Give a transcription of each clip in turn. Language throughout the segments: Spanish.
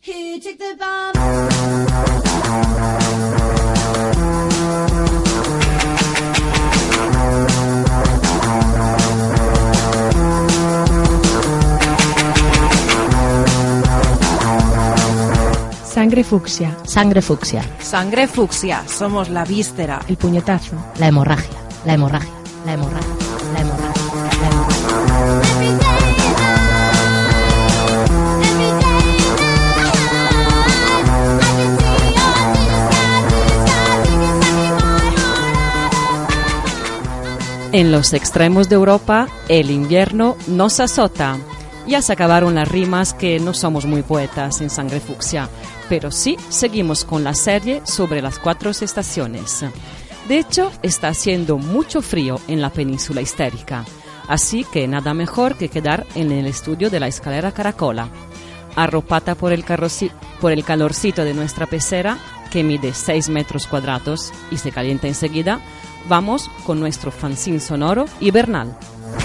Here, take the bomb. Sangre fucsia. Sangre fucsia. Sangre fucsia. Somos la víscera. El puñetazo. La hemorragia. La hemorragia. La hemorragia. La hemorragia. La hemorragia. En los extremos de Europa, el invierno nos azota. Ya se acabaron las rimas, que no somos muy poetas en Sangre Fucsia, pero sí seguimos con la serie sobre las 4 estaciones. De hecho, está haciendo mucho frío en la península ibérica, así que nada mejor que quedar en el estudio de la escalera Caracola. Arropada por el calorcito de nuestra pecera, que mide 6 metros cuadrados y se calienta enseguida, vamos con nuestro fanzine sonoro hibernal.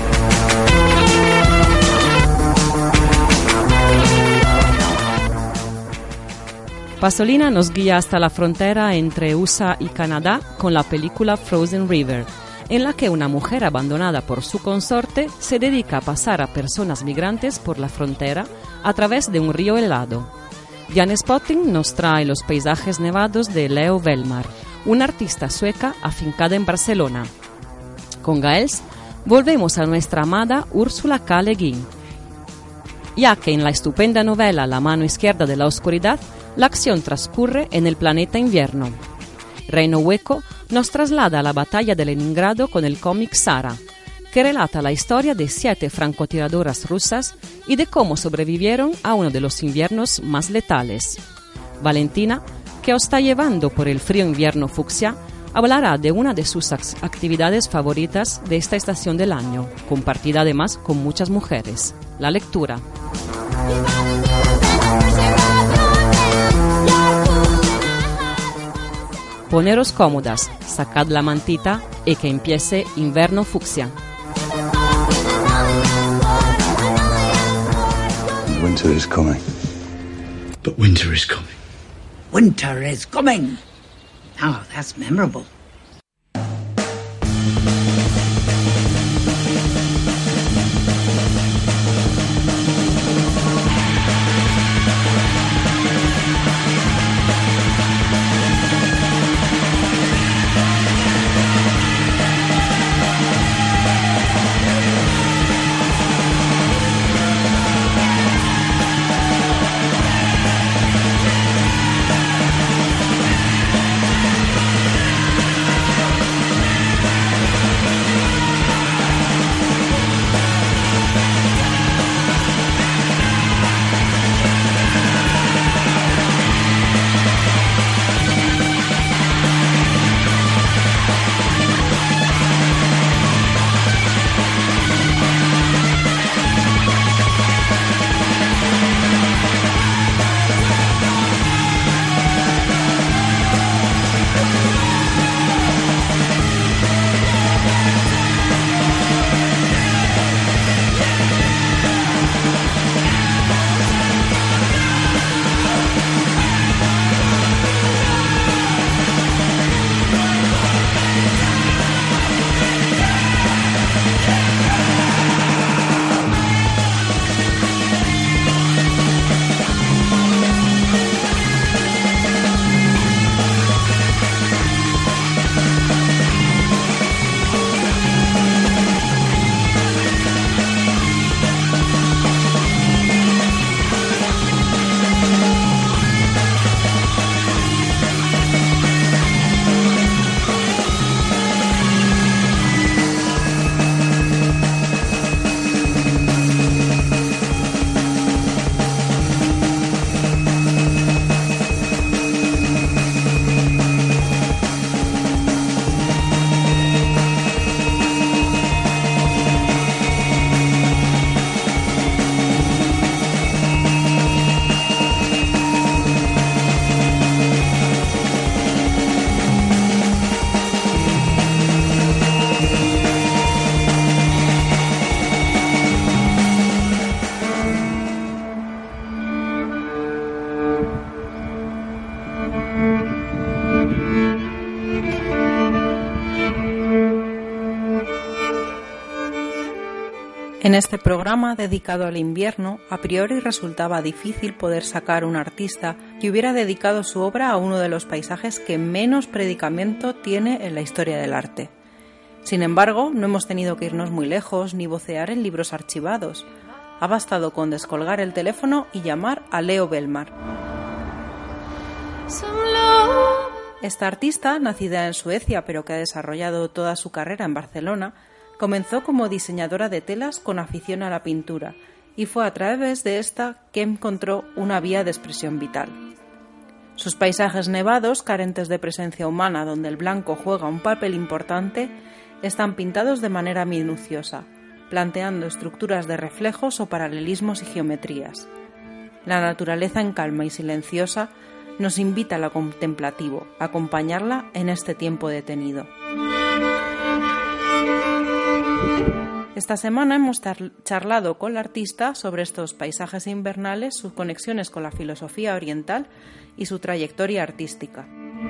Pasolina nos guía hasta la frontera entre USA y Canadá con la película Frozen River, en la que una mujer abandonada por su consorte se dedica a pasar a personas migrantes por la frontera a través de un río helado. Jan Spotting nos trae los paisajes nevados de Leo Velmar, una artista sueca afincada en Barcelona. Con Gaels volvemos a nuestra amada Ursula K. Le Guin, ya que en la estupenda novela La mano izquierda de la oscuridad, la acción transcurre en el planeta invierno. Reino Hueco nos traslada a la batalla de Leningrado con el cómic Sara, que relata la historia de 7 francotiradoras rusas y de cómo sobrevivieron a uno de los inviernos más letales. Valentina, que os está llevando por el frío invierno fucsia, hablará de una de sus actividades favoritas de esta estación del año, compartida además con muchas mujeres: la lectura. Poneros cómodas, sacad la mantita y que empiece Inverno Fucsia. Winter is coming. But winter is coming. Winter is coming. Oh, that's memorable. En este programa dedicado al invierno, a priori resultaba difícil poder sacar un artista que hubiera dedicado su obra a uno de los paisajes que menos predicamento tiene en la historia del arte. Sin embargo, no hemos tenido que irnos muy lejos ni vocear en libros archivados. Ha bastado con descolgar el teléfono y llamar a Leo Belmar. Esta artista, nacida en Suecia pero que ha desarrollado toda su carrera en Barcelona, comenzó como diseñadora de telas con afición a la pintura y fue a través de esta que encontró una vía de expresión vital. Sus paisajes nevados, carentes de presencia humana, donde el blanco juega un papel importante, están pintados de manera minuciosa, planteando estructuras de reflejos o paralelismos y geometrías. La naturaleza en calma y silenciosa nos invita a lo contemplativo, a acompañarla en este tiempo detenido. Esta semana hemos charlado con la artista sobre estos paisajes invernales, sus conexiones con la filosofía oriental y su trayectoria artística.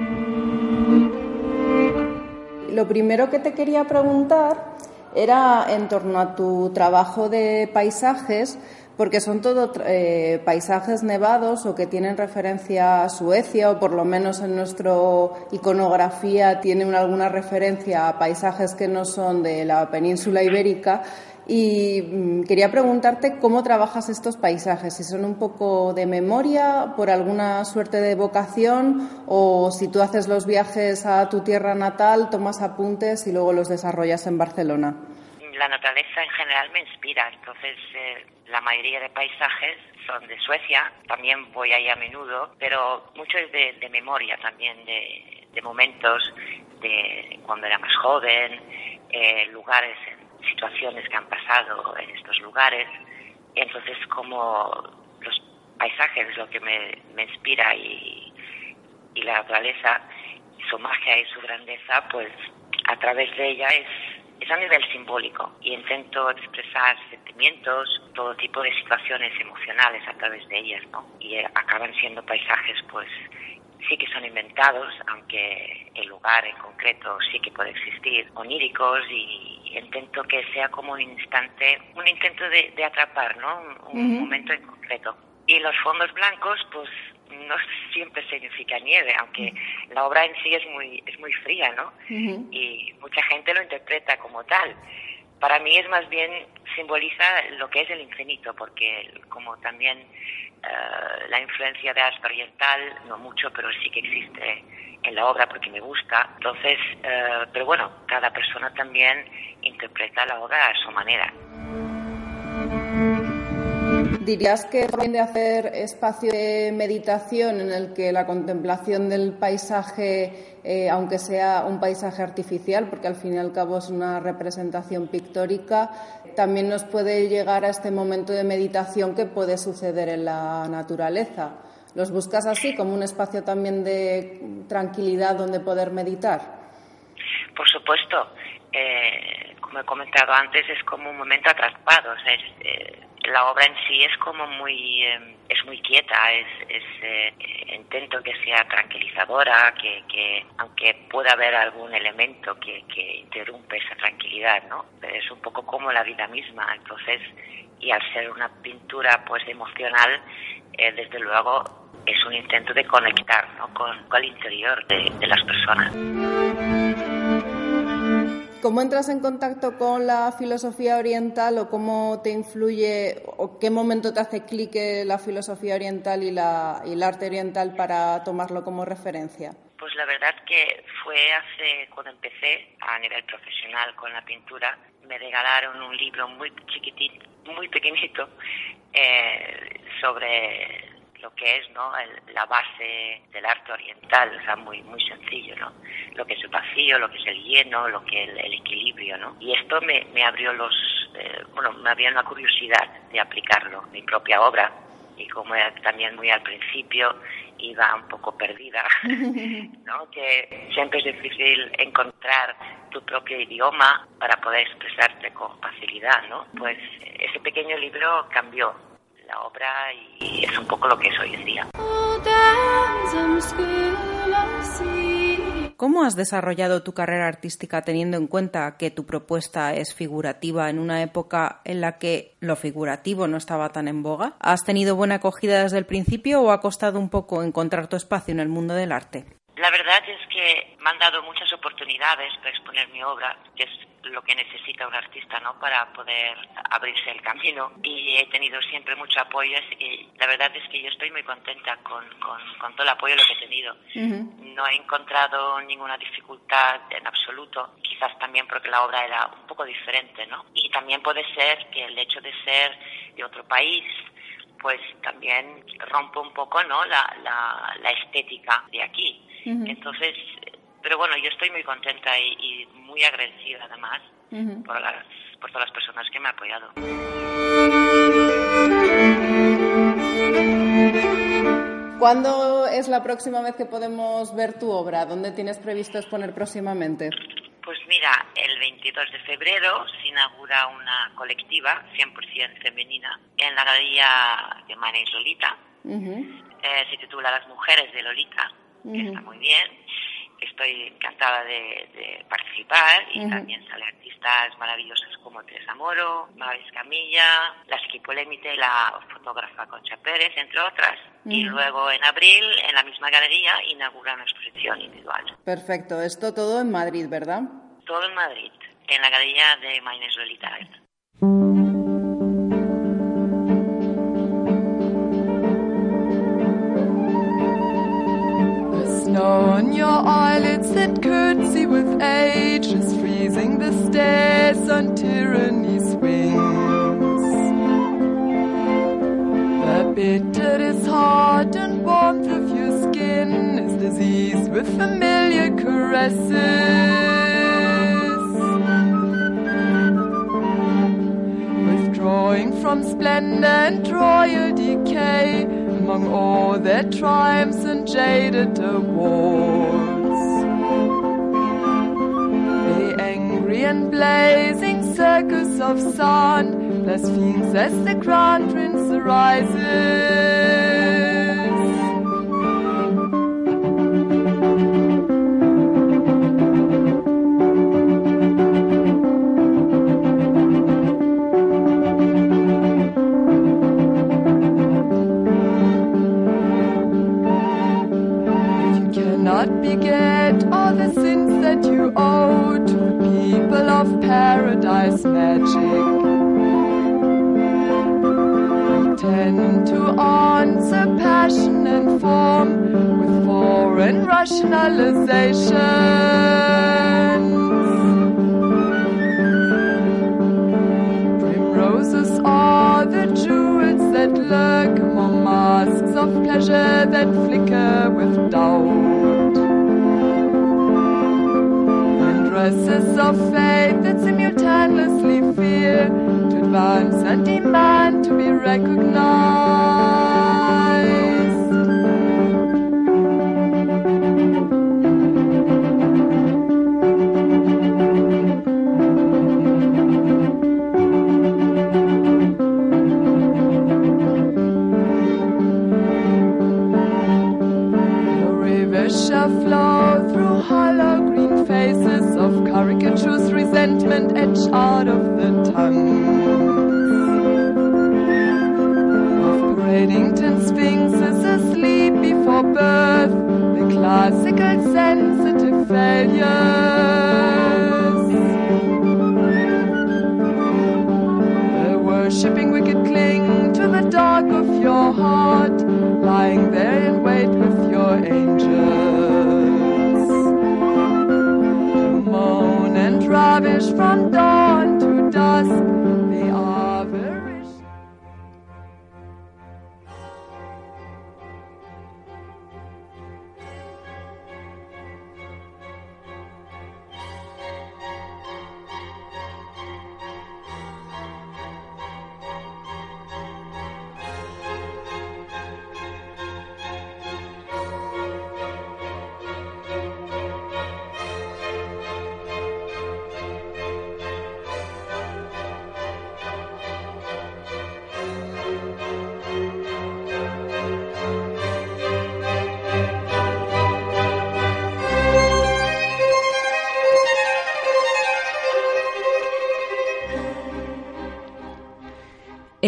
Lo primero que te quería preguntar era en torno a tu trabajo de paisajes, porque son todo paisajes nevados o que tienen referencia a Suecia, o por lo menos en nuestra iconografía tienen alguna referencia a paisajes que no son de la península ibérica. Y quería preguntarte cómo trabajas estos paisajes, si son un poco de memoria, por alguna suerte de vocación, o si tú haces los viajes a tu tierra natal, tomas apuntes y luego los desarrollas en Barcelona. La naturaleza en general me inspira, entonces la mayoría de paisajes son de Suecia, también voy ahí a menudo, pero mucho es de memoria también, de momentos de cuando era más joven, lugares, situaciones que han pasado en estos lugares. Entonces, como los paisajes es lo que me inspira y la naturaleza, su magia y su grandeza, pues a través de ella es a nivel simbólico, y intento expresar sentimientos, todo tipo de situaciones emocionales a través de ellas, ¿no? Y acaban siendo paisajes, pues sí que son inventados, aunque el lugar en concreto sí que puede existir, oníricos, y intento que sea como un intento de atrapar, ¿no? Un momento en concreto. Y los fondos blancos, pues no siempre significa nieve, aunque la obra en sí es muy fría, ¿no? Y mucha gente lo interpreta como tal. Para mí es más bien simboliza lo que es el infinito, porque como también la influencia de arte oriental, no mucho, pero sí que existe en la obra porque me gusta. Entonces, pero bueno, cada persona también interpreta la obra a su manera. ¿Dirías que es bien de hacer espacio de meditación en el que la contemplación del paisaje, aunque sea un paisaje artificial, porque al fin y al cabo es una representación pictórica, también nos puede llegar a este momento de meditación que puede suceder en la naturaleza? ¿Los buscas así, como un espacio también de tranquilidad donde poder meditar? Por supuesto. Como he comentado antes, es como un momento atrapado. O sea, la obra en sí es como muy quieta, intento que sea tranquilizadora, que aunque pueda haber algún elemento que interrumpe esa tranquilidad, ¿no? Pero es un poco como la vida misma. Entonces, y al ser una pintura pues emocional, desde luego es un intento de conectar, ¿no? con el interior de las personas. ¿Cómo entras en contacto con la filosofía oriental, o cómo te influye, o qué momento te hace clic la filosofía oriental y el arte oriental para tomarlo como referencia? Pues la verdad que fue cuando empecé a nivel profesional con la pintura, me regalaron un libro muy chiquitito, muy pequeñito, sobre lo que es, ¿no? La base del arte oriental, o sea, muy sencillo, ¿no? Lo que es el vacío, lo que es el lleno, lo que es el equilibrio, ¿no? Y esto me abrió me abrió la curiosidad de aplicarlo en mi propia obra, y como era también muy al principio, iba un poco perdida, ¿no? Que siempre es difícil encontrar tu propio idioma para poder expresarte con facilidad, ¿no? Pues ese pequeño libro cambió la obra y es un poco lo que es hoy en día. ¿cómo has desarrollado tu carrera artística teniendo en cuenta que tu propuesta es figurativa en una época en la que lo figurativo no estaba tan en boga? ¿Has tenido buena acogida desde el principio o ha costado un poco encontrar tu espacio en el mundo del arte? La verdad es que me han dado muchas oportunidades para exponer mi obra, que es lo que necesita un artista, ¿no?, para poder abrirse el camino, y he tenido siempre mucho apoyo, así que la verdad es que yo estoy muy contenta con todo el apoyo que he tenido. No he encontrado ninguna dificultad en absoluto, quizás también porque la obra era un poco diferente, ¿no? Y también puede ser que el hecho de ser de otro país pues también rompe un poco, ¿no?, la estética de aquí. Entonces, pero bueno, yo estoy muy contenta y muy agradecida además por todas las personas que me han apoyado. ¿Cuándo es la próxima vez que podemos ver tu obra? ¿Dónde tienes previsto exponer próximamente? Pues mira, el 22 de febrero se inaugura una colectiva 100% femenina en la galería de Manes Lolita. Se titula Las mujeres de Lolita, que está muy bien. Estoy encantada de participar y también salen artistas maravillosas como Teresa Moro, Mavis Camilla, la Esquipolémite, la fotógrafa Concha Pérez, entre otras. Y luego en abril, en la misma galería, inaugura una exposición individual. Perfecto. Esto todo en Madrid, ¿verdad? Todo en Madrid, en la galería de Maines Lolita. Snow on your eyelids that curtsy with age is freezing the stairs on tyranny's wings. The bitterness hard and warmth of your skin is diseased with familiar caresses. Withdrawing from splendor and royal decay, among all their triumphs and jaded awards, the angry and blazing circus of sun blasphemes as the crown prince arises. Beget all the sins that you owe to the people of paradise magic. Pretend to answer passion and form with foreign rationalizations. Primroses are the jewels that lurk among masks of pleasure that flicker with doubt. Dresses of fate that simultaneously fear to advance and demand to be recognized. The river shall flow through hollow green faces of caricatures, resentment etched out of the tongues of Braddington sphinxes asleep before birth, the classical sensitive failures. The worshipping wicked cling to the dark of your heart, lying there in wait with your angels. And ravish from dawn to dusk the average.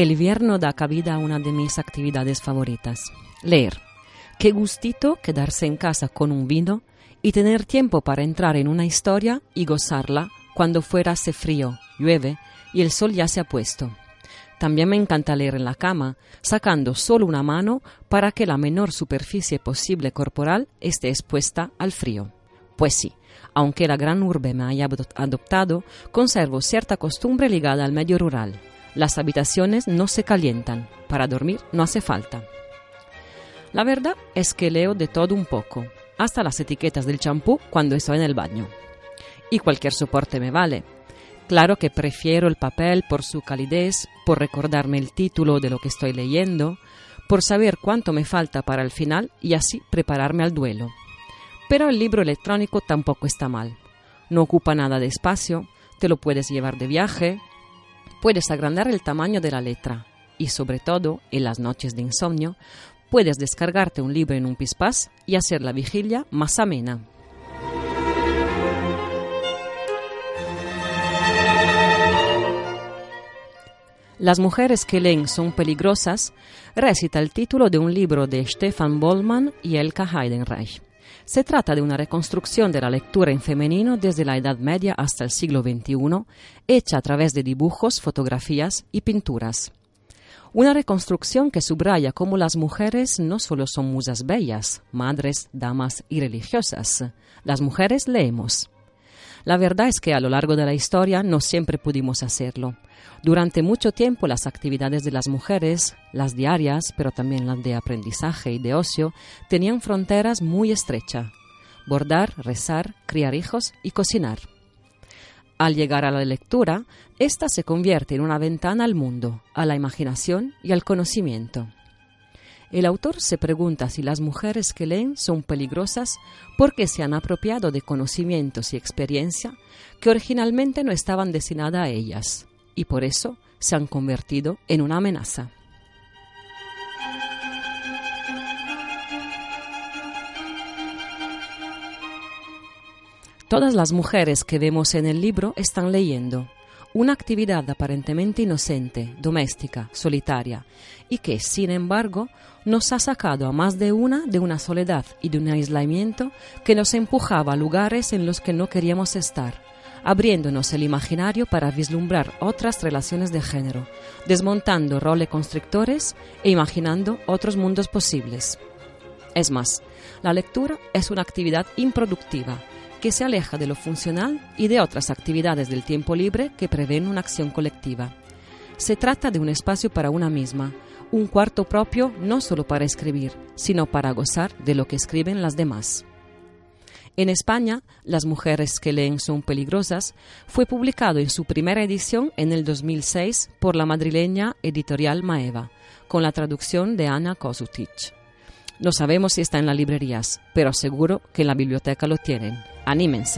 el invierno da cabida a una de mis actividades favoritas, leer. Qué gustito quedarse en casa con un vino y tener tiempo para entrar en una historia y gozarla cuando fuera hace frío, llueve y el sol ya se ha puesto. También me encanta leer en la cama, sacando solo una mano para que la menor superficie posible corporal esté expuesta al frío. Pues sí, aunque la gran urbe me haya adoptado, conservo cierta costumbre ligada al medio rural. Las habitaciones no se calientan, para dormir no hace falta. La verdad es que leo de todo un poco, hasta las etiquetas del champú cuando estoy en el baño. Y cualquier soporte me vale. Claro que prefiero el papel por su calidez, por recordarme el título de lo que estoy leyendo, por saber cuánto me falta para el final y así prepararme al duelo. Pero el libro electrónico tampoco está mal. No ocupa nada de espacio, te lo puedes llevar de viaje, puedes agrandar el tamaño de la letra y sobre todo, en las noches de insomnio, puedes descargarte un libro en un pispás y hacer la vigilia más amena. Las mujeres que leen son peligrosas recita el título de un libro de Stefan Bollmann y Elke Heidenreich. Se trata de una reconstrucción de la lectura en femenino desde la Edad Media hasta el siglo XXI, hecha a través de dibujos, fotografías y pinturas. Una reconstrucción que subraya cómo las mujeres no solo son musas bellas, madres, damas y religiosas. Las mujeres leemos. La verdad es que a lo largo de la historia no siempre pudimos hacerlo. Durante mucho tiempo las actividades de las mujeres, las diarias, pero también las de aprendizaje y de ocio, tenían fronteras muy estrechas. Bordar, rezar, criar hijos y cocinar. Al llegar a la lectura, ésta se convierte en una ventana al mundo, a la imaginación y al conocimiento. El autor se pregunta si las mujeres que leen son peligrosas porque se han apropiado de conocimientos y experiencia que originalmente no estaban destinadas a ellas, y por eso se han convertido en una amenaza. Todas las mujeres que vemos en el libro están leyendo, una actividad aparentemente inocente, doméstica, solitaria, y que, sin embargo, nos ha sacado a más de una soledad y de un aislamiento que nos empujaba a lugares en los que no queríamos estar, abriéndonos el imaginario para vislumbrar otras relaciones de género, desmontando roles constrictores e imaginando otros mundos posibles. Es más, la lectura es una actividad improductiva, que se aleja de lo funcional y de otras actividades del tiempo libre que prevén una acción colectiva. Se trata de un espacio para una misma, un cuarto propio no solo para escribir, sino para gozar de lo que escriben las demás. En España, Las mujeres que leen son peligrosas fue publicado en su primera edición en el 2006 por la madrileña editorial Maeva, con la traducción de Ana Kosutic. No sabemos si está en las librerías, pero seguro que en la biblioteca lo tienen. ¡Anímense!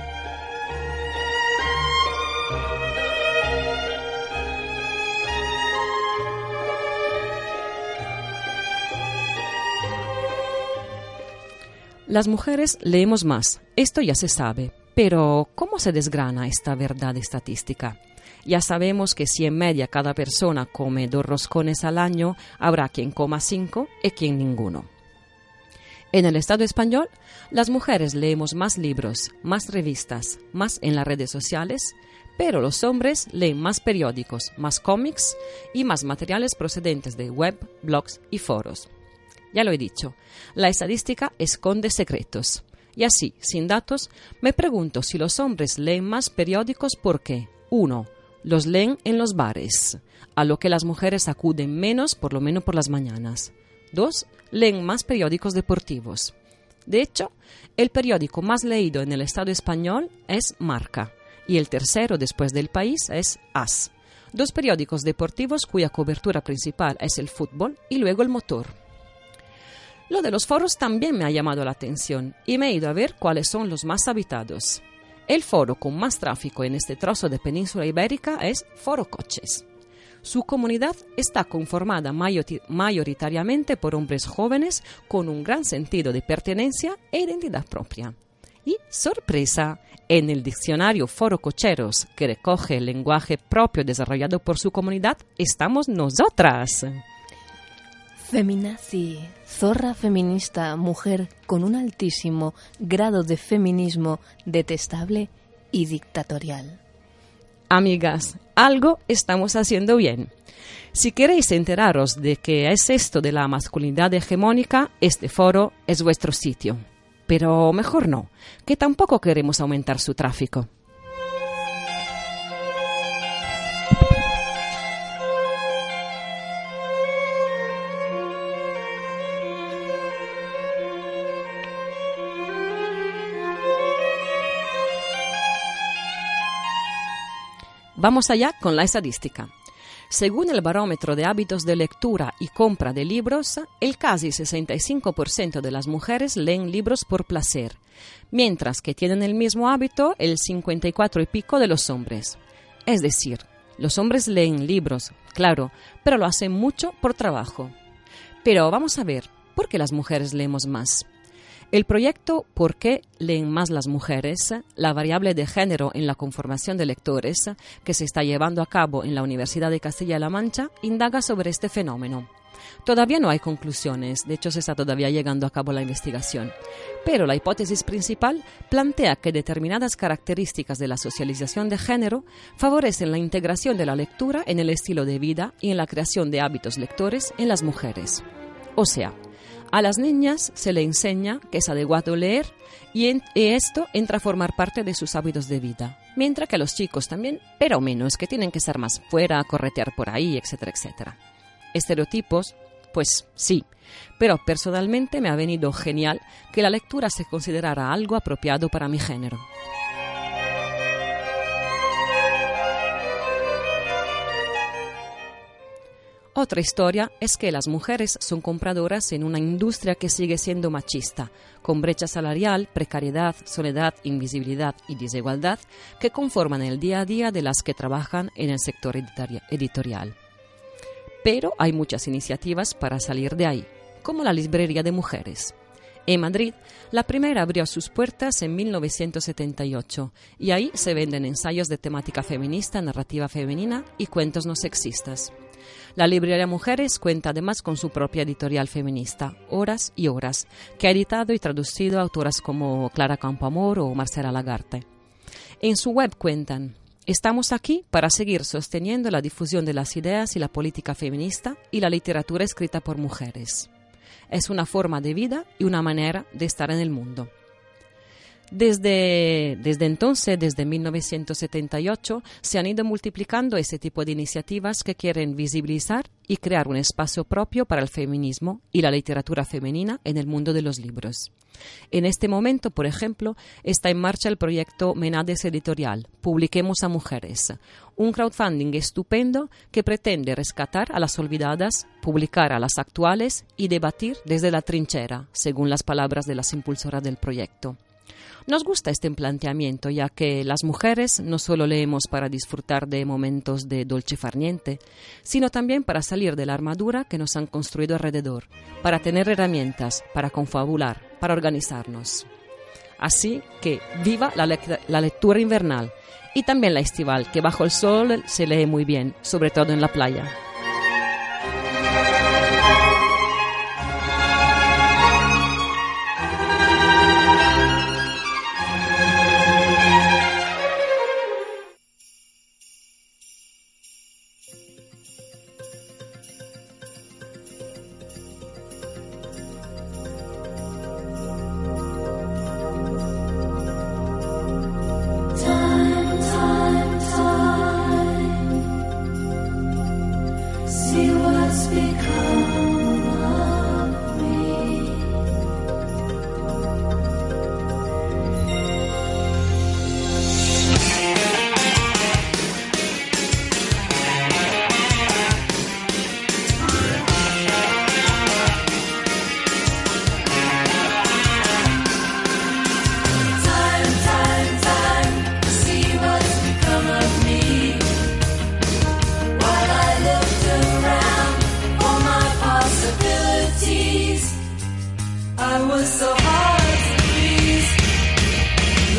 Las mujeres leemos más, esto ya se sabe, pero ¿cómo se desgrana esta verdad estadística? Ya sabemos que si en media cada persona come 2 roscones al año, habrá quien coma 5 y quien ninguno. En el Estado español, las mujeres leemos más libros, más revistas, más en las redes sociales, pero los hombres leen más periódicos, más cómics y más materiales procedentes de web, blogs y foros. Ya lo he dicho, la estadística esconde secretos. Y así, sin datos, me pregunto si los hombres leen más periódicos porque 1. Los leen en los bares, a lo que las mujeres acuden menos, por lo menos por las mañanas. 2. Leen más periódicos deportivos. De hecho, el periódico más leído en el Estado español es Marca, y el tercero después del País es AS. 2 periódicos deportivos cuya cobertura principal es el fútbol y luego el motor. Lo de los foros también me ha llamado la atención y me he ido a ver cuáles son los más habitados. El foro con más tráfico en este trozo de península ibérica es Foro Coches. Su comunidad está conformada mayoritariamente por hombres jóvenes con un gran sentido de pertenencia e identidad propia. Y, sorpresa, en el diccionario Foro Cocheros, que recoge el lenguaje propio desarrollado por su comunidad, estamos nosotras. Feminazi, zorra feminista, mujer con un altísimo grado de feminismo detestable y dictatorial. Amigas, algo estamos haciendo bien. Si queréis enteraros de qué es esto de la masculinidad hegemónica, este foro es vuestro sitio. Pero mejor no, que tampoco queremos aumentar su tráfico. Vamos allá con la estadística. Según el barómetro de hábitos de lectura y compra de libros, el casi 65% de las mujeres leen libros por placer, mientras que tienen el mismo hábito el 54 y pico de los hombres. Es decir, los hombres leen libros, claro, pero lo hacen mucho por trabajo. Pero vamos a ver, ¿por qué las mujeres leemos más? El proyecto ¿Por qué leen más las mujeres?, la variable de género en la conformación de lectores, que se está llevando a cabo en la Universidad de Castilla-La Mancha, indaga sobre este fenómeno. Todavía no hay conclusiones, de hecho se está todavía llegando a cabo la investigación, pero la hipótesis principal plantea que determinadas características de la socialización de género favorecen la integración de la lectura en el estilo de vida y en la creación de hábitos lectores en las mujeres. O sea, a las niñas se le enseña que es adecuado leer y esto entra a formar parte de sus hábitos de vida. Mientras que a los chicos también, pero menos, que tienen que estar más fuera, corretear por ahí, etcétera, etcétera. ¿Estereotipos? Pues sí, pero personalmente me ha venido genial que la lectura se considerara algo apropiado para mi género. Otra historia es que las mujeres son compradoras en una industria que sigue siendo machista, con brecha salarial, precariedad, soledad, invisibilidad y desigualdad que conforman el día a día de las que trabajan en el sector editorial. Pero hay muchas iniciativas para salir de ahí, como la Librería de Mujeres. En Madrid, la primera abrió sus puertas en 1978 y ahí se venden ensayos de temática feminista, narrativa femenina y cuentos no sexistas. La Librería Mujeres cuenta además con su propia editorial feminista, Horas y Horas, que ha editado y traducido a autoras como Clara Campoamor o Marcela Lagarde. En su web cuentan: estamos aquí para seguir sosteniendo la difusión de las ideas y la política feminista y la literatura escrita por mujeres. Es una forma de vida y una manera de estar en el mundo. Desde entonces, desde 1978, se han ido multiplicando ese tipo de iniciativas que quieren visibilizar y crear un espacio propio para el feminismo y la literatura femenina en el mundo de los libros. En este momento, por ejemplo, está en marcha el proyecto Menades Editorial, Publiquemos a Mujeres, un crowdfunding estupendo que pretende rescatar a las olvidadas, publicar a las actuales y debatir desde la trinchera, según las palabras de las impulsoras del proyecto. Nos gusta este planteamiento, ya que las mujeres no solo leemos para disfrutar de momentos de dolce far niente, sino también para salir de la armadura que nos han construido alrededor, para tener herramientas, para confabular, para organizarnos. Así que viva la lectura invernal y también la estival, que bajo el sol se lee muy bien, sobre todo en la playa.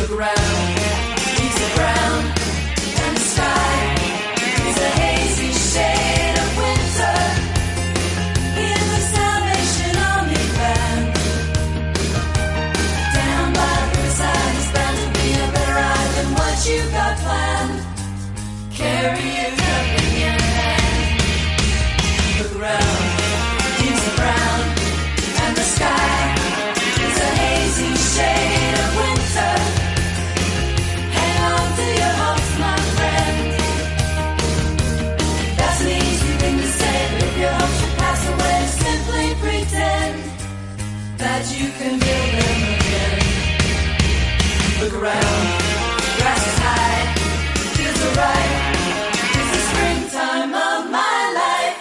Look around, leaves are brown, and the sky is a hazy shade of winter. Hear the Salvation Army band. Down by the riverside is bound to be a better ride than what you got planned. Carry your cup in your hand. Look around, leaves are brown, and the sky is a hazy shade of winter. Hang on to your hopes, my friend. That's an easy thing to say, but if your hopes should pass away, simply pretend that you can build them again. Look around, grass is high, fields are ripe. It's the springtime of my life.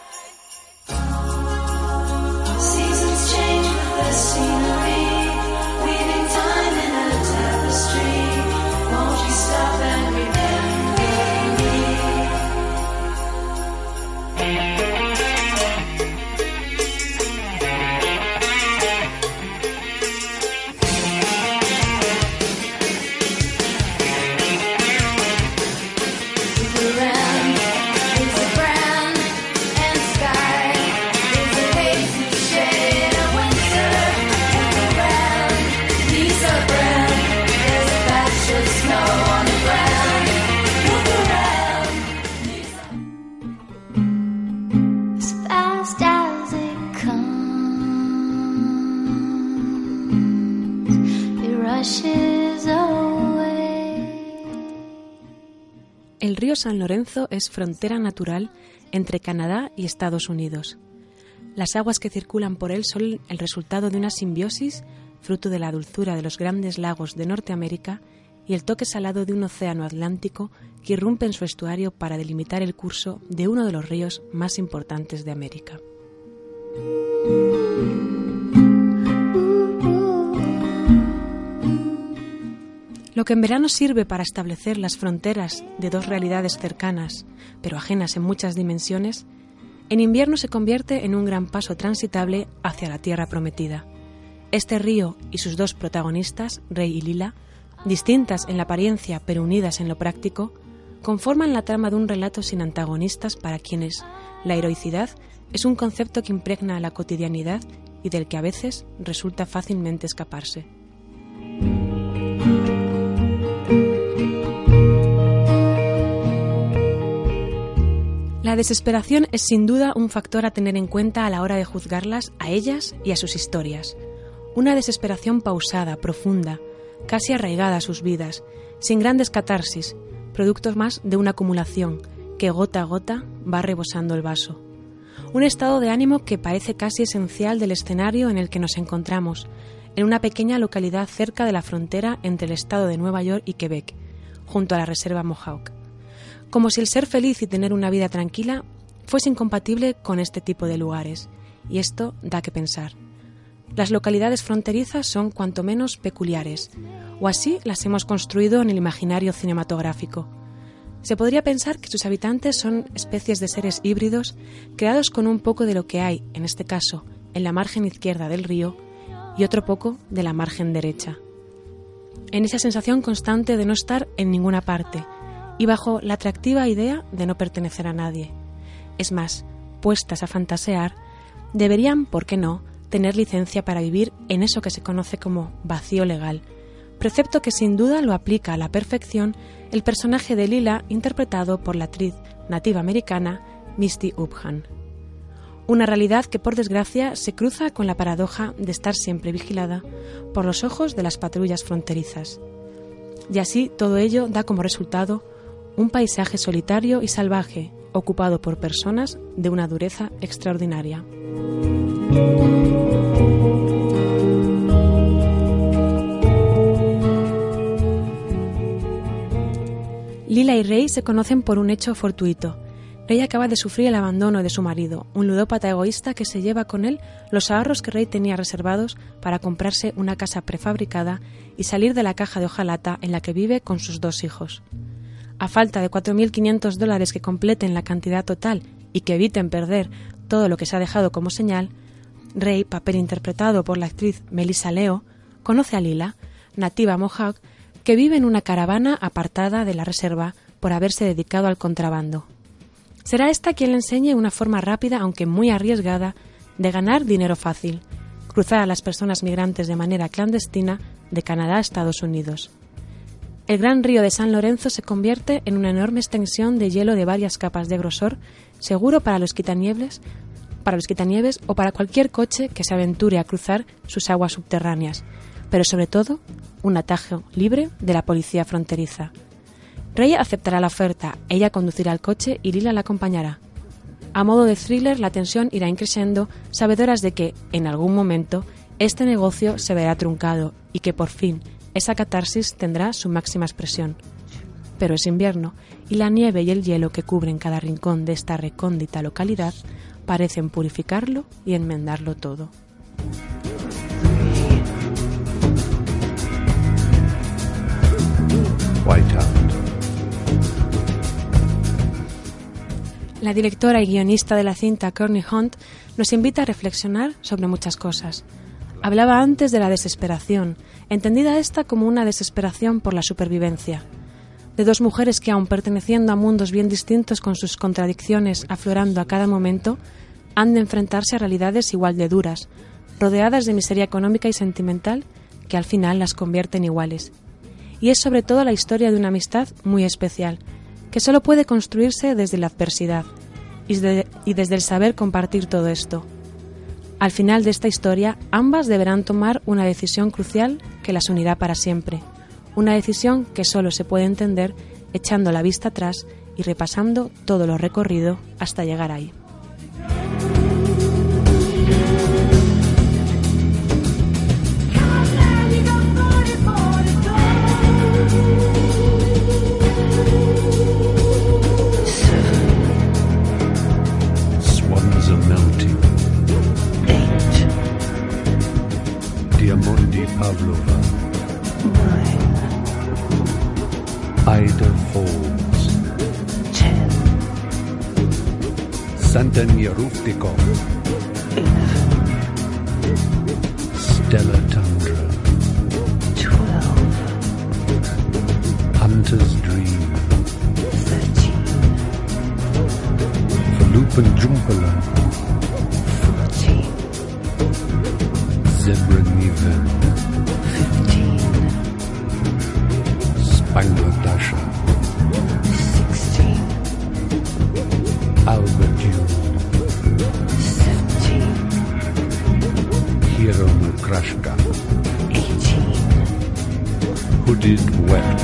Seasons change with the scenery, weaving time in a tapestry. Won't you stop and remember me? Look around, leaves are brown, and sky is a hazy shade of winter. Look around, leaves are brown, there's a patch of snow on the ground. Look around, leaves are As fast as it comes, it rushes away. El río San Lorenzo es frontera natural entre Canadá y Estados Unidos. Las aguas que circulan por él son el resultado de una simbiosis, fruto de la dulzura de los grandes lagos de Norteamérica y el toque salado de un océano Atlántico que irrumpe en su estuario para delimitar el curso de uno de los ríos más importantes de América. Lo que en verano sirve para establecer las fronteras de dos realidades cercanas, pero ajenas en muchas dimensiones, en invierno se convierte en un gran paso transitable hacia la tierra prometida. Este río y sus dos protagonistas, Rey y Lila, distintas en la apariencia pero unidas en lo práctico, conforman la trama de un relato sin antagonistas para quienes la heroicidad es un concepto que impregna la cotidianidad y del que a veces resulta fácilmente escaparse. La desesperación es sin duda un factor a tener en cuenta a la hora de juzgarlas a ellas y a sus historias. Una desesperación pausada, profunda, casi arraigada a sus vidas, sin grandes catarsis, productos más de una acumulación que gota a gota va rebosando el vaso. Un estado de ánimo que parece casi esencial del escenario en el que nos encontramos, en una pequeña localidad cerca de la frontera entre el estado de Nueva York y Quebec, junto a la reserva Mohawk. Como si el ser feliz y tener una vida tranquila fuese incompatible con este tipo de lugares, y esto da que pensar. Las localidades fronterizas son cuanto menos peculiares, o así las hemos construido en el imaginario cinematográfico. Se podría pensar que sus habitantes son especies de seres híbridos creados con un poco de lo que hay, en este caso, en la margen izquierda del río y otro poco de la margen derecha. En esa sensación constante de no estar en ninguna parte y bajo la atractiva idea de no pertenecer a nadie. Es más, puestas a fantasear, deberían, ¿por qué no?, tener licencia para vivir en eso que se conoce como vacío legal, precepto que sin duda lo aplica a la perfección el personaje de Lila interpretado por la actriz nativa americana Misty Upham. Una realidad que por desgracia se cruza con la paradoja de estar siempre vigilada por los ojos de las patrullas fronterizas. Y así todo ello da como resultado un paisaje solitario y salvaje, ocupado por personas de una dureza extraordinaria. Lila y Rey se conocen por un hecho fortuito. Rey acaba de sufrir el abandono de su marido, un ludópata egoísta que se lleva con él los ahorros que Rey tenía reservados para comprarse una casa prefabricada y salir de la caja de hojalata en la que vive con sus dos hijos. A falta de $4.500 que completen la cantidad total y que eviten perder todo lo que se ha dejado como señal, Rey, papel interpretado por la actriz Melissa Leo, conoce a Lila, nativa Mohawk, que vive en una caravana apartada de la reserva por haberse dedicado al contrabando. Será esta quien le enseñe una forma rápida, aunque muy arriesgada, de ganar dinero fácil, cruzar a las personas migrantes de manera clandestina de Canadá a Estados Unidos. El gran río de San Lorenzo se convierte en una enorme extensión de hielo de varias capas de grosor, seguro para los quitanieves o para cualquier coche que se aventure a cruzar sus aguas subterráneas, pero sobre todo un atajo libre de la policía fronteriza. Ray aceptará la oferta, ella conducirá el coche y Lila la acompañará. A modo de thriller, la tensión irá increciendo, sabedoras de que, en algún momento, este negocio se verá truncado y que, por fin, esa catarsis tendrá su máxima expresión. Pero es invierno, y la nieve y el hielo que cubren cada rincón de esta recóndita localidad parecen purificarlo y enmendarlo todo. Whiteout. La directora y guionista de la cinta, Courtney Hunt, nos invita a reflexionar sobre muchas cosas. Hablaba antes de la desesperación, entendida esta como una desesperación por la supervivencia. De dos mujeres que, aun perteneciendo a mundos bien distintos con sus contradicciones aflorando a cada momento, han de enfrentarse a realidades igual de duras, rodeadas de miseria económica y sentimental que al final las convierten iguales. Y es sobre todo la historia de una amistad muy especial, que solo puede construirse desde la adversidad y desde el saber compartir todo esto. Al final de esta historia, ambas deberán tomar una decisión crucial que las unirá para siempre, una decisión que solo se puede entender echando la vista atrás y repasando todo lo recorrido hasta llegar ahí. Diamondi Pavlova. 9. Ida Falls. 10. Santanya Ruftikov. 11. Stella Tundra. 12. Hunter's Dream. 13. Falupan Jumpala. 14. Zebra Niven. 15. Spangler Dasher. 16. Albert June. 17. Hero Krashka. 18. Hooded Wept.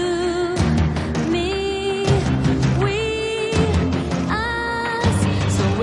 So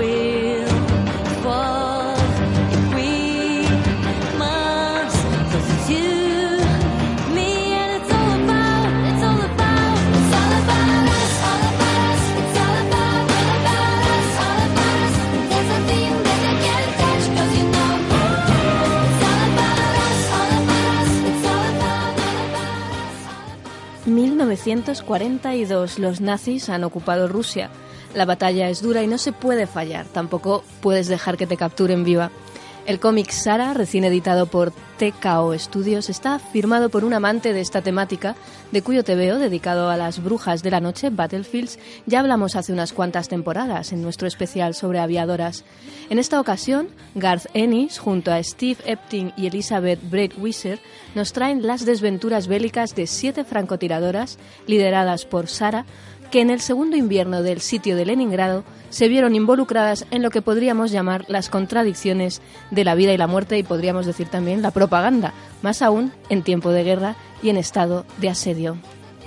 1942. Los nazis han ocupado Rusia. La batalla es dura y no se puede fallar. Tampoco puedes dejar que te capturen viva. El cómic Sara, recién editado por TKO Studios, está firmado por un amante de esta temática, de cuyo tebeo, dedicado a las brujas de la noche, Battlefields, ya hablamos hace unas cuantas temporadas en nuestro especial sobre aviadoras. En esta ocasión, Garth Ennis, junto a Steve Epting y Elizabeth Breitwisser, nos traen las desventuras bélicas de 7 francotiradoras, lideradas por Sara, que en el segundo invierno del sitio de Leningrado se vieron involucradas en lo que podríamos llamar las contradicciones de la vida y la muerte, y podríamos decir también la propaganda, más aún en tiempo de guerra y en estado de asedio.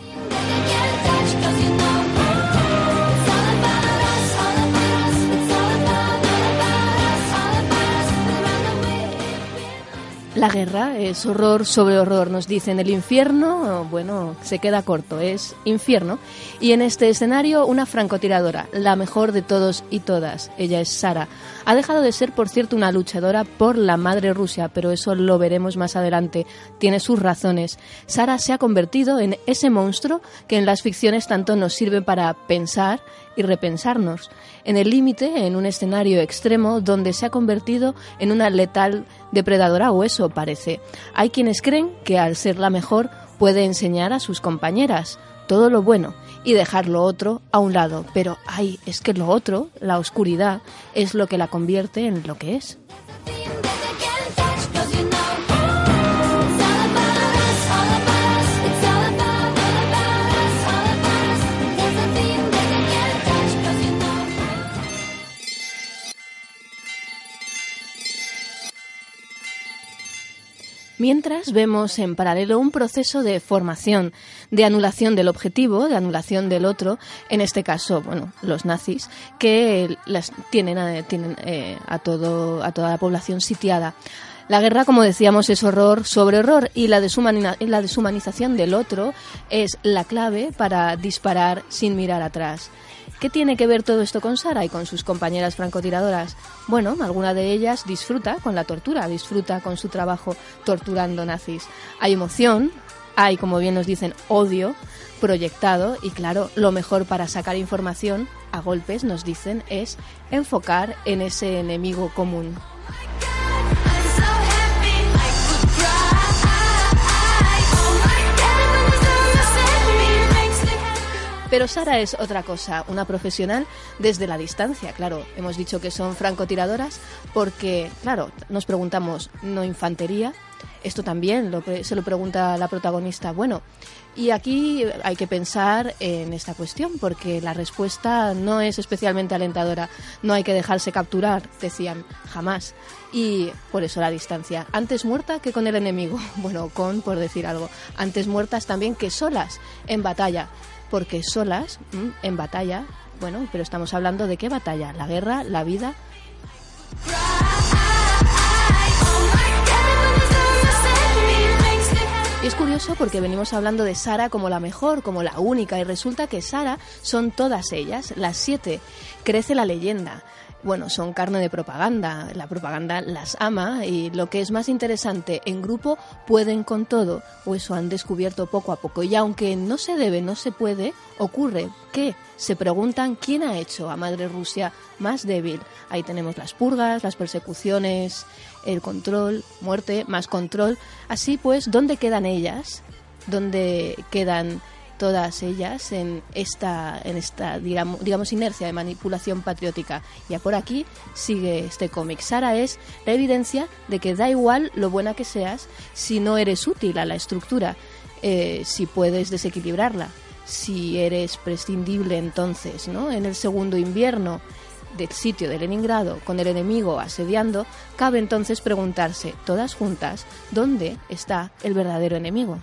La guerra es horror sobre horror, nos dicen. El infierno, bueno, se queda corto, es infierno. Y en este escenario, una francotiradora, la mejor de todos y todas. Ella es Sara. Ha dejado de ser, por cierto, una luchadora por la madre Rusia, pero eso lo veremos más adelante. Tiene sus razones. Sara se ha convertido en ese monstruo que en las ficciones tanto nos sirve para pensar y repensarnos. En el límite, en un escenario extremo, donde se ha convertido en una letal depredadora, o eso parece. Hay quienes creen que al ser la mejor puede enseñar a sus compañeras todo lo bueno y dejar lo otro a un lado. Pero es que lo otro, la oscuridad, es lo que la convierte en lo que es. Mientras vemos en paralelo un proceso de formación, de anulación del objetivo, de anulación del otro, en este caso, bueno, los nazis, que tienen a toda la población sitiada. La guerra, como decíamos, es horror sobre horror, y la deshumanización del otro es la clave para disparar sin mirar atrás. ¿Qué tiene que ver todo esto con Sara y con sus compañeras francotiradoras? Bueno, alguna de ellas disfruta con la tortura, disfruta con su trabajo torturando nazis. Hay emoción, hay, como bien nos dicen, odio proyectado, y claro, lo mejor para sacar información a golpes, nos dicen, es enfocar en ese enemigo común. Pero Sara es otra cosa, una profesional desde la distancia. Claro, hemos dicho que son francotiradoras porque, claro, nos preguntamos, ¿no infantería? Esto también se lo pregunta la protagonista. Bueno, y aquí hay que pensar en esta cuestión, porque la respuesta no es especialmente alentadora. No hay que dejarse capturar, decían, jamás. Y por eso la distancia. Antes muerta que con el enemigo. Bueno, por decir algo. Antes muertas también que solas en batalla. Porque solas, en batalla, bueno, pero estamos hablando de qué batalla, la guerra, la vida. Y es curioso porque venimos hablando de Sara como la mejor, como la única, y resulta que Sara son todas ellas, las 7. Crece la leyenda. Bueno, son carne de propaganda, la propaganda las ama, y lo que es más interesante, en grupo pueden con todo, o eso han descubierto poco a poco. Y aunque no se debe, no se puede, ocurre que se preguntan quién ha hecho a Madre Rusia más débil. Ahí tenemos las purgas, las persecuciones, el control, muerte, más control. Así pues, ¿dónde quedan ellas? ¿Dónde quedan todas ellas en esta digamos inercia de manipulación patriótica? Ya por aquí sigue este cómic. Sara es la evidencia de que da igual lo buena que seas si no eres útil a la estructura, si puedes desequilibrarla, si eres prescindible. Entonces, ¿no? En el segundo invierno del sitio de Leningrado, con el enemigo asediando, cabe entonces preguntarse, todas juntas, ¿dónde está el verdadero enemigo?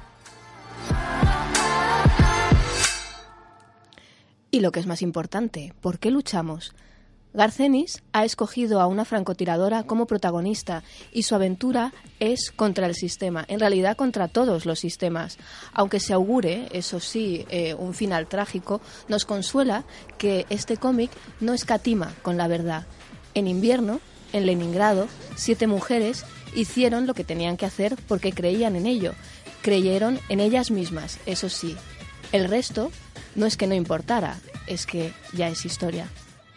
Y lo que es más importante, ¿por qué luchamos? Garth Ennis ha escogido a una francotiradora como protagonista, y su aventura es contra el sistema, en realidad contra todos los sistemas. Aunque se augure, eso sí, un final trágico, nos consuela que este cómic no escatima con la verdad. En invierno, en Leningrado, 7 mujeres hicieron lo que tenían que hacer porque creían en ello. Creyeron en ellas mismas, eso sí. El resto no es que no importara, es que ya es historia.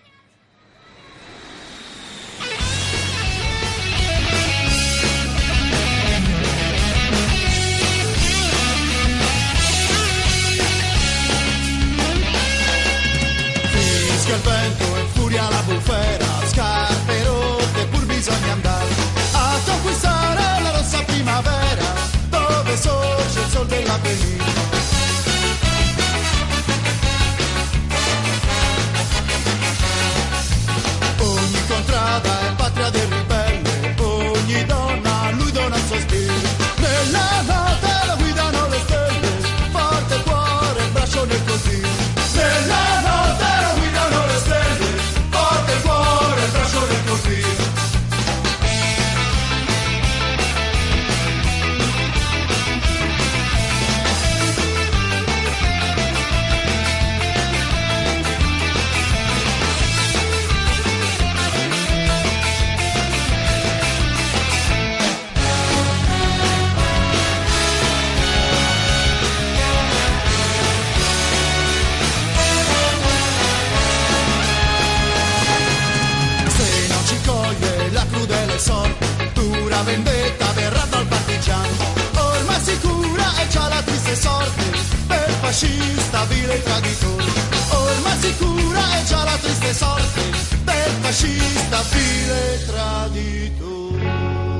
Fischia il vento, infuria la bufera, scarpe rotte pur bisogna andare a conquistare la rossa primavera, dove sorge il sol dell'Appennino. Ogni contrada è patria del ribelle, ogni donna a lui dona il suo spirito. Nella notte la guidano le stelle, forte il cuore, il braccio nel così. Nella notte la guidano le stelle, forte il cuore, il braccio nel così. Dura vendetta verrà dal partigiano, ormai sicura è già la triste sorte del fascista vile e traditore. Ormai sicura è già la triste sorte del fascista vile e traditore.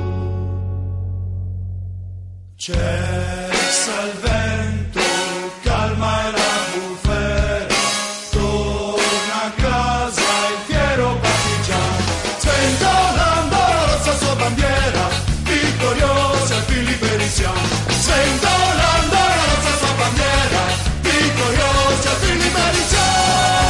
Cessa il vento, calma la bufera, torna a casa il fiero partigiano, sventolando la sua bandiera, vittoriosa e più liberi siamo. Sventolando la nostra sua bandiera, vittoriosa e più liberi siamo.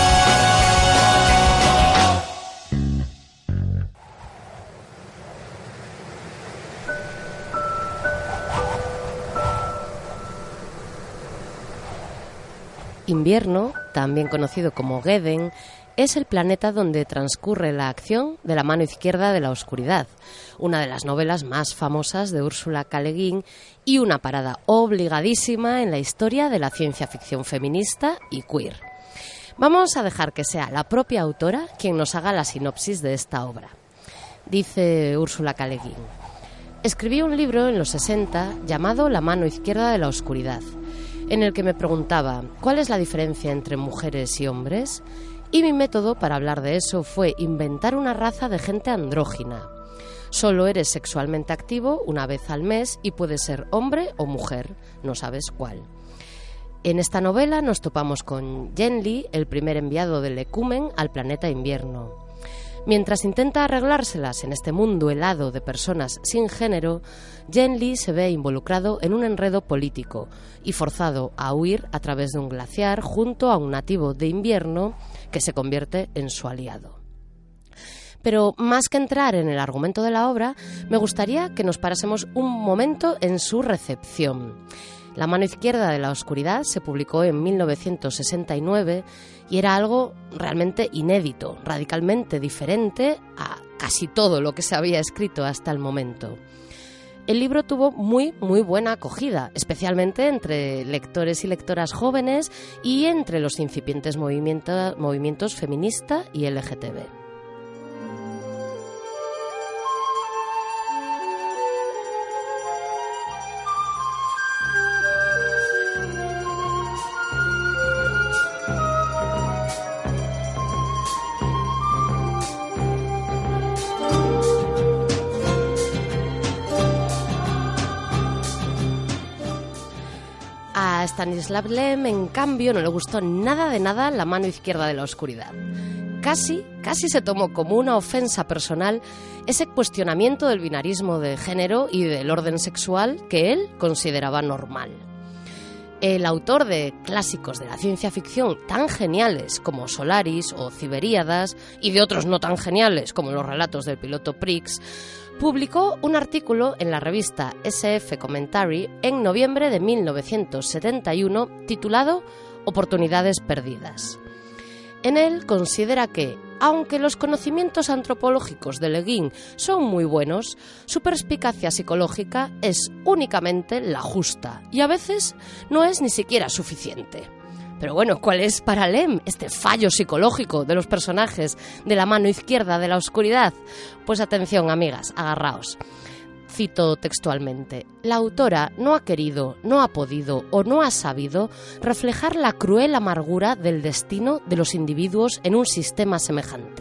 Invierno, también conocido como Geden, es el planeta donde transcurre la acción de La mano izquierda de la oscuridad, una de las novelas más famosas de Ursula K. Le Guin y una parada obligadísima en la historia de la ciencia ficción feminista y queer. Vamos a dejar que sea la propia autora quien nos haga la sinopsis de esta obra. Dice Ursula K. Le Guin: escribí un libro en los 60 llamado La mano izquierda de la oscuridad, en el que me preguntaba ¿cuál es la diferencia entre mujeres y hombres? Y mi método para hablar de eso fue inventar una raza de gente andrógina. Solo eres sexualmente activo una vez al mes y puedes ser hombre o mujer, no sabes cuál. En esta novela nos topamos con Genly, el primer enviado del Ecumen al planeta invierno. Mientras intenta arreglárselas en este mundo helado de personas sin género, Genly se ve involucrado en un enredo político y forzado a huir a través de un glaciar junto a un nativo de invierno que se convierte en su aliado. Pero más que entrar en el argumento de la obra, me gustaría que nos parásemos un momento en su recepción. La mano izquierda de la oscuridad se publicó en 1969 y era algo realmente inédito, radicalmente diferente a casi todo lo que se había escrito hasta el momento. El libro tuvo muy buena acogida, especialmente entre lectores y lectoras jóvenes y entre los incipientes movimientos feminista y LGTB. A Stanislav Lem, en cambio, no le gustó nada de nada La mano izquierda de la oscuridad. Casi se tomó como una ofensa personal ese cuestionamiento del binarismo de género y del orden sexual que él consideraba normal. El autor de clásicos de la ciencia ficción tan geniales como Solaris o Ciberíadas y de otros no tan geniales como los relatos del piloto Prix, publicó un artículo en la revista SF Commentary en noviembre de 1971 titulado Oportunidades perdidas. En él considera que, aunque los conocimientos antropológicos de Le Guin son muy buenos, su perspicacia psicológica es únicamente la justa y a veces no es ni siquiera suficiente. Pero bueno, ¿cuál es para Lem este fallo psicológico de los personajes de la mano izquierda de la oscuridad? Pues atención, amigas, agarraos. Cito textualmente: la autora no ha querido, no ha podido o no ha sabido reflejar la cruel amargura del destino de los individuos en un sistema semejante.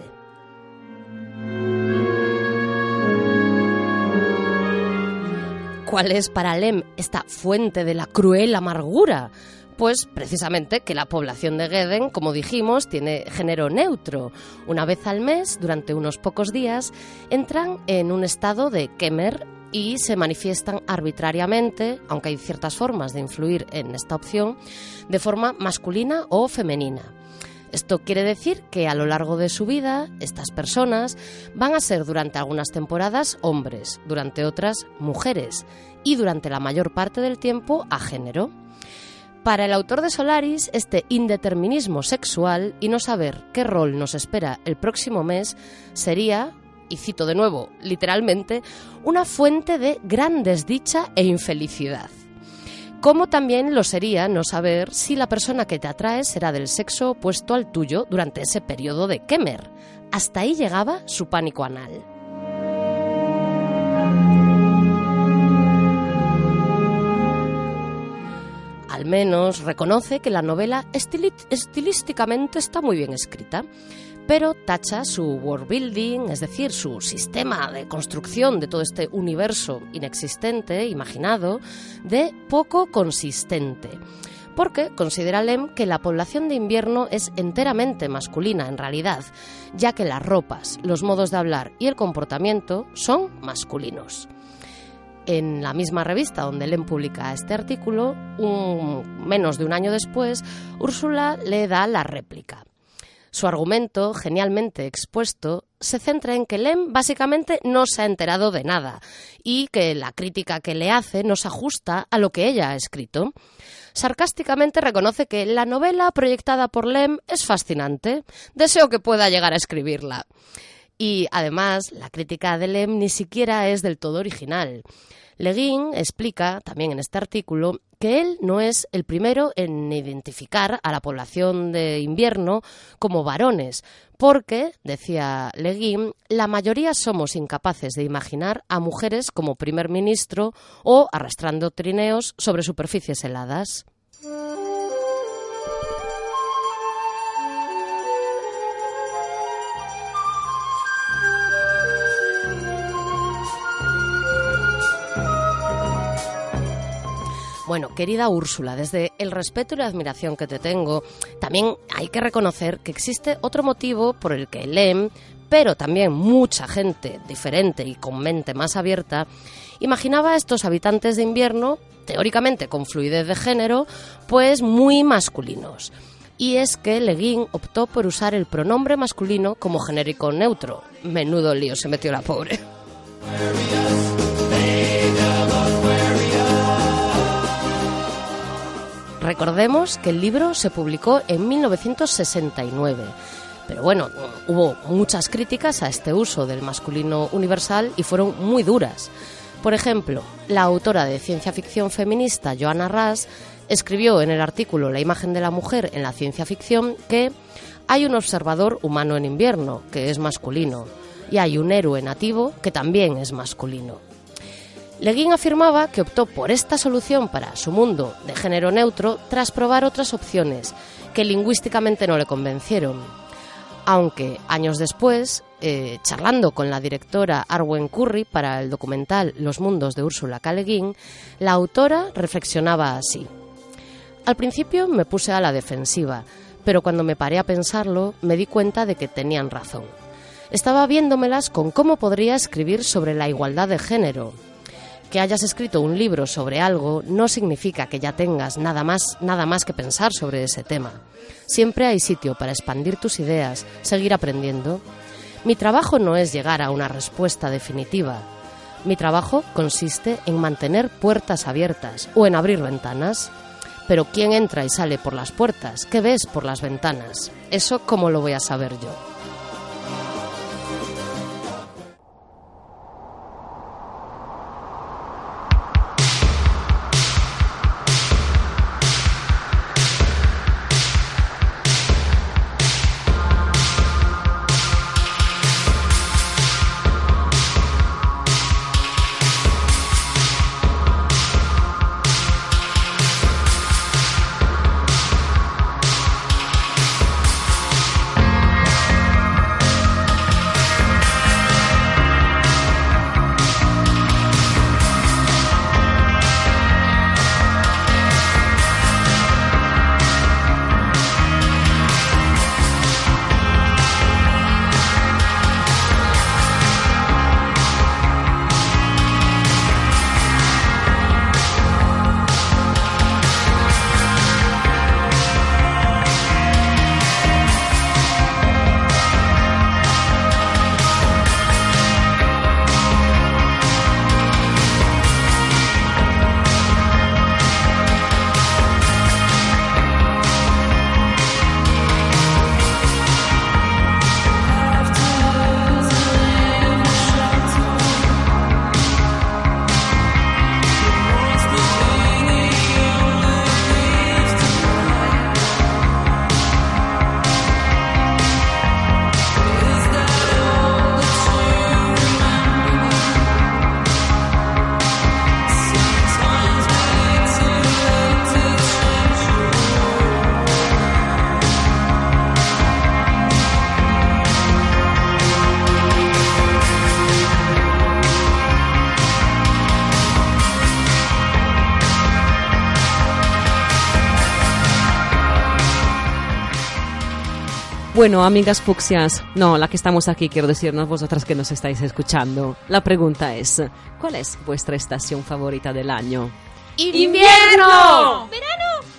¿Cuál es para Lem esta fuente de la cruel amargura? Pues precisamente que la población de Geden, como dijimos, tiene género neutro. Una vez al mes, durante unos pocos días, entran en un estado de Kemer y se manifiestan arbitrariamente, aunque hay ciertas formas de influir en esta opción, de forma masculina o femenina. Esto quiere decir que a lo largo de su vida, estas personas van a ser durante algunas temporadas hombres, durante otras mujeres y durante la mayor parte del tiempo a género. Para el autor de Solaris, este indeterminismo sexual y no saber qué rol nos espera el próximo mes sería, y cito de nuevo, literalmente, una fuente de gran desdicha e infelicidad. Como también lo sería no saber si la persona que te atrae será del sexo opuesto al tuyo durante ese periodo de Kemer. Hasta ahí llegaba su pánico anal. Al menos reconoce que la novela estilísticamente está muy bien escrita, pero tacha su world building, es decir, su sistema de construcción de todo este universo inexistente, imaginado, de poco consistente. Porque considera Lem que la población de invierno es enteramente masculina en realidad, ya que las ropas, los modos de hablar y el comportamiento son masculinos. En la misma revista donde Lem publica este artículo, menos de un año después, Úrsula le da la réplica. Su argumento, genialmente expuesto, se centra en que Lem básicamente no se ha enterado de nada y que la crítica que le hace no se ajusta a lo que ella ha escrito. Sarcásticamente reconoce que la novela proyectada por Lem es fascinante. Deseo que pueda llegar a escribirla. Y además, la crítica de Lem ni siquiera es del todo original. Le Guin explica, también en este artículo, que él no es el primero en identificar a la población de invierno como varones, porque, decía Le Guin, la mayoría somos incapaces de imaginar a mujeres como primer ministro o arrastrando trineos sobre superficies heladas. Bueno, querida Úrsula, desde el respeto y la admiración que te tengo, también hay que reconocer que existe otro motivo por el que Lem, pero también mucha gente diferente y con mente más abierta, imaginaba a estos habitantes de invierno, teóricamente con fluidez de género, pues muy masculinos. Y es que Le Guin optó por usar el pronombre masculino como genérico neutro. Menudo lío se metió la pobre. Recordemos que el libro se publicó en 1969, pero bueno, hubo muchas críticas a este uso del masculino universal y fueron muy duras. Por ejemplo, la autora de ciencia ficción feminista Joanna Russ escribió en el artículo La imagen de la mujer en la ciencia ficción que hay un observador humano en invierno, que es masculino, y hay un héroe nativo que también es masculino. Le Guin afirmaba que optó por esta solución para su mundo de género neutro tras probar otras opciones que lingüísticamente no le convencieron. Aunque años después, charlando con la directora Arwen Curry para el documental Los mundos de Úrsula K. Le Guin, la autora reflexionaba así: al principio me puse a la defensiva, pero cuando me paré a pensarlo me di cuenta de que tenían razón. Estaba viéndomelas con cómo podría escribir sobre la igualdad de género. Que hayas escrito un libro sobre algo no significa que ya tengas nada más que pensar sobre ese tema. Siempre hay sitio para expandir tus ideas, seguir aprendiendo. Mi trabajo no es llegar a una respuesta definitiva. Mi trabajo consiste en mantener puertas abiertas o en abrir ventanas. Pero ¿quién entra y sale por las puertas? ¿Qué ves por las ventanas? Eso, ¿cómo lo voy a saber yo? Bueno, amigas fucsias, no, la que estamos aquí, quiero decirnos vosotras que nos estáis escuchando. La pregunta es, ¿cuál es vuestra estación favorita del año? ¡Invierno! ¡Verano!